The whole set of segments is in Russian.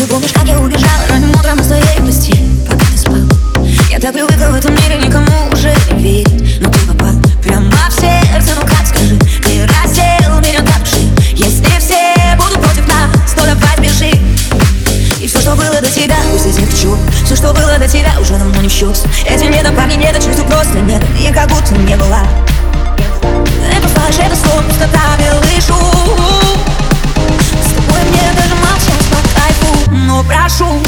помнишь, как я убежала ранним утром из твоей постели, пока ты спал? Я так привыкла в этом мире никому уже не верить, но ты попал прямо в сердце. Ну как, скажи, ты раздел меня до души. Если все будут против нас, то давай бежи. И все, что было до тебя, пусть затекчу. Все, что было до тебя, уже давно не в счет. Эти не до парней, не до чувств, просто нет. И как будто не была. Это фальшь, это сон, пустота, белый шум. С тобой мне даже молчать по кайфу. Но прошу,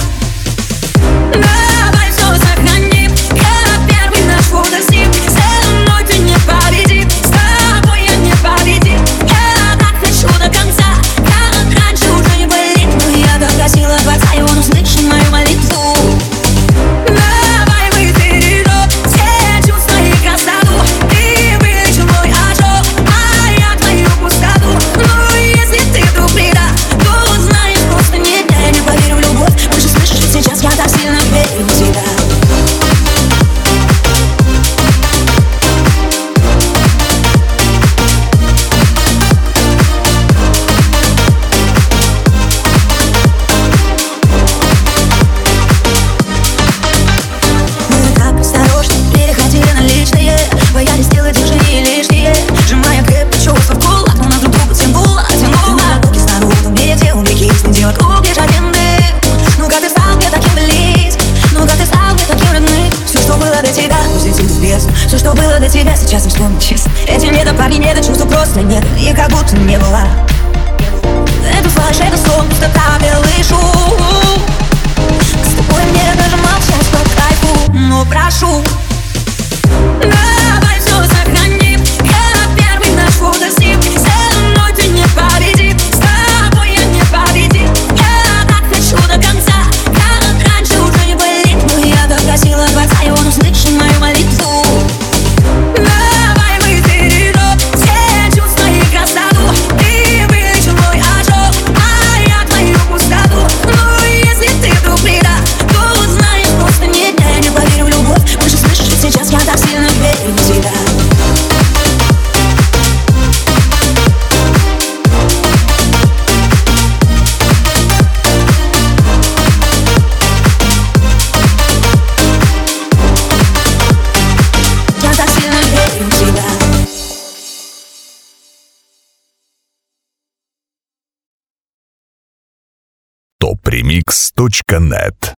давай все сохраним, как первый наш фотоснимок. Со мной ты не победим, с тобой я не победим. Я так хочу до конца, как раньше уже не болит. Но я так просила Творца, и он услышал мою молитву. Давай вытерем все чувства и красоту. Ты вылечил мой ожог, а я твою пустоту. Но если ты вдруг предашь, то узнаешь просто нет. Я не поверю в любовь, больше слышишь, ведь сейчас я так сильно верю в тебя. Все, что было до тебя, сейчас не вспомнить честно. Эти не до парней, не до чувств, просто нет. И как будто не была. Это фальшь, это сон, пустота, белый шум. С тобой мне даже молчать по кайфу. Но прошу, давай все сохраним, как первый наш фотоснимок. Со мной ты не победим, с тобой я не победим. Я так хочу до конца, как раньше уже не болит. Но я так просила Творца, и он услышал мою молитву. Давай вытерем все чувства и красоту. Ты вылечил мой ожог, а я твою пустоту. Но если ты вдруг предашь, то узнаешь просто нет. Я не поверю в любовь, больше слышишь, ведь сейчас я так сильно верю в тебя. Topremix.net